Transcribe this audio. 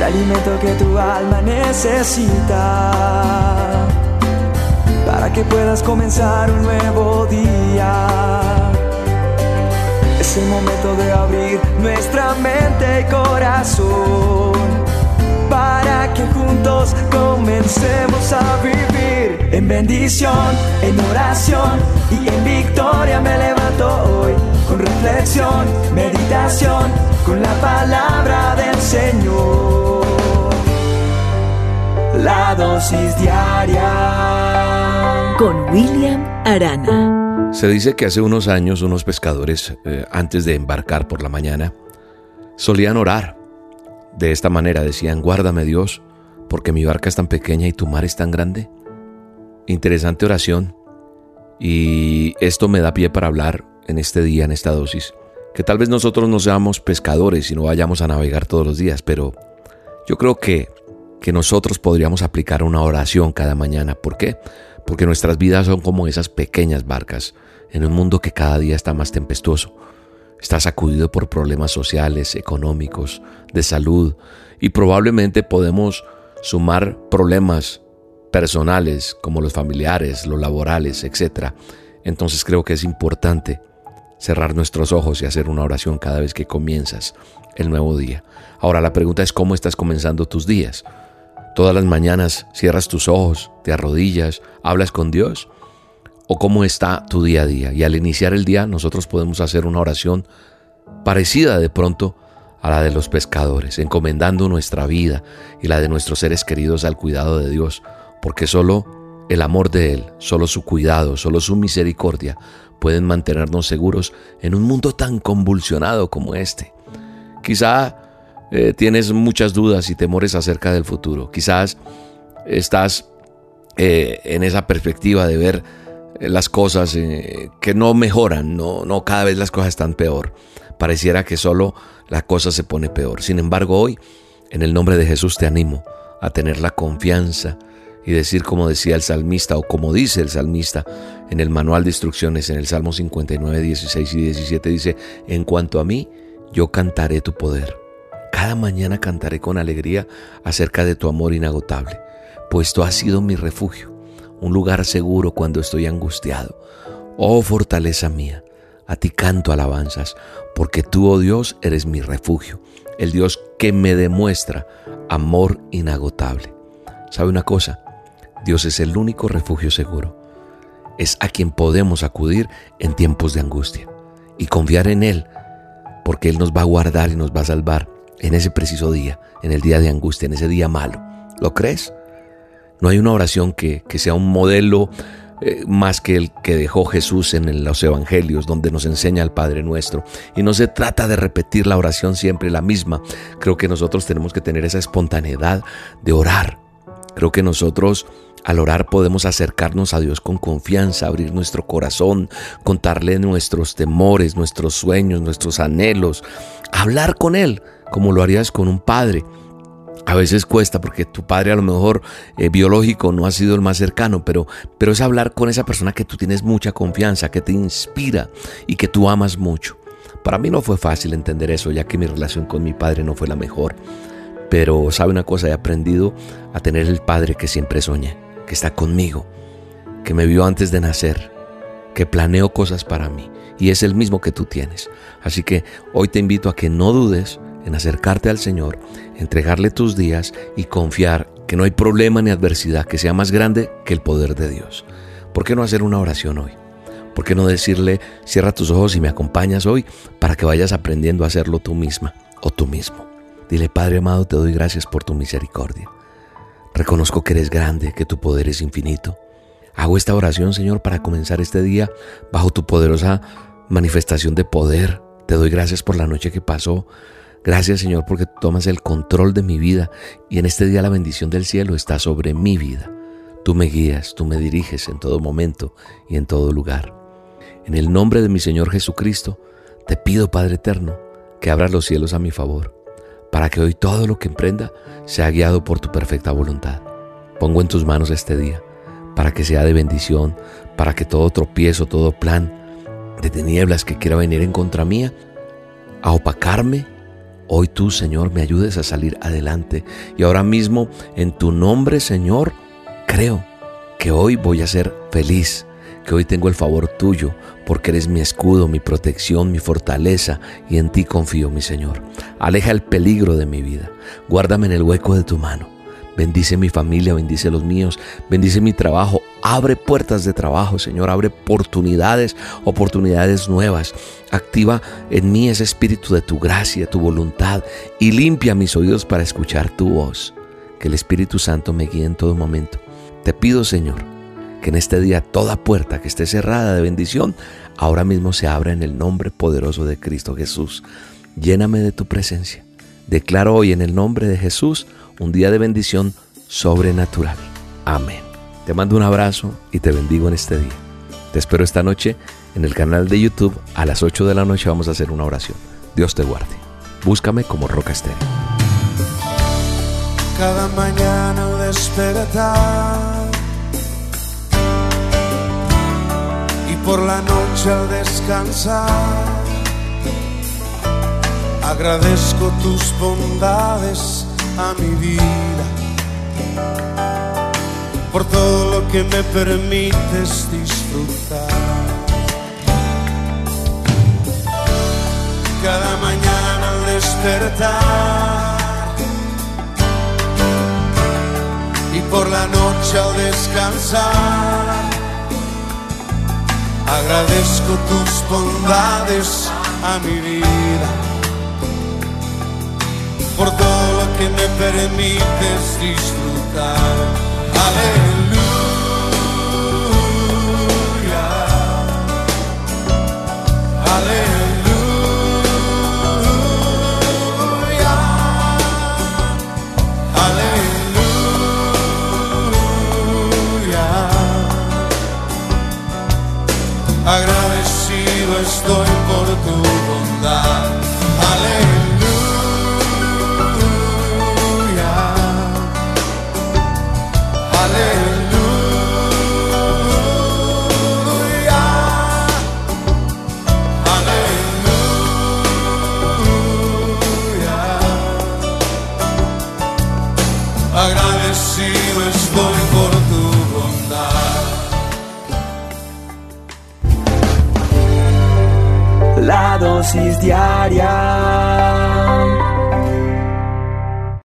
alimento que tu alma necesita, para que puedas comenzar un nuevo día. Es el momento de abrir nuestra mente y corazón, para que juntos comencemos a vivir en bendición, en oración y en victoria. Me levanto hoy con reflexión, meditación, con la palabra del Señor. La dosis diaria con William Arana. Se dice que hace unos años unos pescadores, antes de embarcar por la mañana, solían orar. De esta manera decían: guárdame, Dios, porque mi barca es tan pequeña y tu mar es tan grande. Interesante oración. Y esto me da pie para hablar en este día, en esta dosis, que tal vez nosotros no seamos pescadores y no vayamos a navegar todos los días, pero yo creo que nosotros podríamos aplicar una oración cada mañana. ¿Por qué? Porque nuestras vidas son como esas pequeñas barcas en un mundo que cada día está más tempestuoso. Está sacudido por problemas sociales, económicos, de salud, y probablemente podemos sumar problemas personales como los familiares, los laborales, etc. Entonces creo que es importante cerrar nuestros ojos y hacer una oración cada vez que comienzas el nuevo día. Ahora la pregunta es: ¿cómo estás comenzando tus días? ¿Todas las mañanas cierras tus ojos, te arrodillas, hablas con Dios? ¿O cómo está tu día a día? Y al iniciar el día nosotros podemos hacer una oración parecida de pronto a la de los pescadores, encomendando nuestra vida y la de nuestros seres queridos al cuidado de Dios, porque solo el amor de Él, solo su cuidado, solo su misericordia pueden mantenernos seguros en un mundo tan convulsionado como este. Quizá tienes muchas dudas y temores acerca del futuro. Quizás estás en esa perspectiva de ver las cosas que no mejoran, no cada vez las cosas están peor. Pareciera que solo la cosa se pone peor. Sin embargo, hoy, en el nombre de Jesús, te animo a tener la confianza y decir, como decía el salmista, o como dice el salmista en el manual de instrucciones, en el Salmo 59, 16 y 17, dice: en cuanto a mí, yo cantaré tu poder. Cada mañana cantaré con alegría acerca de tu amor inagotable, pues tú has sido mi refugio, un lugar seguro cuando estoy angustiado. Oh fortaleza mía, a ti canto alabanzas, porque tú, oh Dios, eres mi refugio, el Dios que me demuestra amor inagotable. ¿Sabe una cosa? Dios es el único refugio seguro. Es a quien podemos acudir en tiempos de angustia y confiar en Él, porque Él nos va a guardar y nos va a salvar en ese preciso día, en el día de angustia, en ese día malo. ¿Lo crees? No hay una oración que sea un modelo más que el que dejó Jesús en los evangelios, donde nos enseña el Padre Nuestro. Y no se trata de repetir la oración siempre la misma. Creo que nosotros tenemos que tener esa espontaneidad de orar. Creo que nosotros al orar podemos acercarnos a Dios con confianza, abrir nuestro corazón, contarle nuestros temores, nuestros sueños, nuestros anhelos, hablar con Él como lo harías con un padre. A veces cuesta porque tu padre a lo mejor biológico no ha sido el más cercano, pero es hablar con esa persona que tú tienes mucha confianza, que te inspira y que tú amas mucho. Para mí no fue fácil entender eso, ya que mi relación con mi padre no fue la mejor. Pero sabe una cosa, he aprendido a tener el padre que siempre soñé, que está conmigo, que me vio antes de nacer, que planeó cosas para mí, y es el mismo que tú tienes. Así que hoy te invito a que no dudes en acercarte al Señor, entregarle tus días y confiar que no hay problema ni adversidad que sea más grande que el poder de Dios. ¿Por qué no hacer una oración hoy? ¿Por qué no decirle: cierra tus ojos y me acompañas hoy, para que vayas aprendiendo a hacerlo tú misma o tú mismo? Dile: Padre amado, te doy gracias por tu misericordia. Reconozco que eres grande, que tu poder es infinito. Hago esta oración, Señor, para comenzar este día bajo tu poderosa manifestación de poder. Te doy gracias por la noche que pasó. Gracias, Señor, porque tomas el control de mi vida y en este día la bendición del cielo está sobre mi vida. Tú me guías, tú me diriges en todo momento y en todo lugar. En el nombre de mi Señor Jesucristo, te pido, Padre eterno, que abras los cielos a mi favor, para que hoy todo lo que emprenda sea guiado por tu perfecta voluntad. Pongo en tus manos este día, para que sea de bendición, para que todo tropiezo, todo plan de tinieblas que quiera venir en contra mía, a opacarme Hoy tú, Señor, me ayudes a salir adelante. Y ahora mismo, en tu nombre, Señor, creo que hoy voy a ser feliz, que hoy tengo el favor tuyo, porque eres mi escudo, mi protección, mi fortaleza, y en ti confío, mi Señor. Aleja el peligro de mi vida. Guárdame en el hueco de tu mano. Bendice mi familia, bendice los míos, bendice mi trabajo. Abre puertas de trabajo, Señor, abre oportunidades nuevas. Activa en mí ese espíritu de tu gracia, tu voluntad, y limpia mis oídos para escuchar tu voz. Que el Espíritu Santo me guíe en todo momento. Te pido, Señor, que en este día toda puerta que esté cerrada de bendición, ahora mismo se abra en el nombre poderoso de Cristo Jesús. Lléname de tu presencia. Declaro hoy en el nombre de Jesús un día de bendición sobrenatural. Amén. Te mando un abrazo y te bendigo en este día. Te espero esta noche en el canal de YouTube. A las 8 de la noche vamos a hacer una oración. Dios te guarde. Búscame como Roca Estéreo. Cada mañana al despertar y por la noche al descansar, agradezco tus bondades a mi vida, por todo lo que me permites disfrutar. Cada mañana al despertar y por la noche al descansar, agradezco tus bondades a mi vida, por todo lo que me permites disfrutar. Aleluya, aleluya, aleluya. Agradecido estoy por tu bondad. Aleluya. Agradecido estoy por tu bondad. La dosis diaria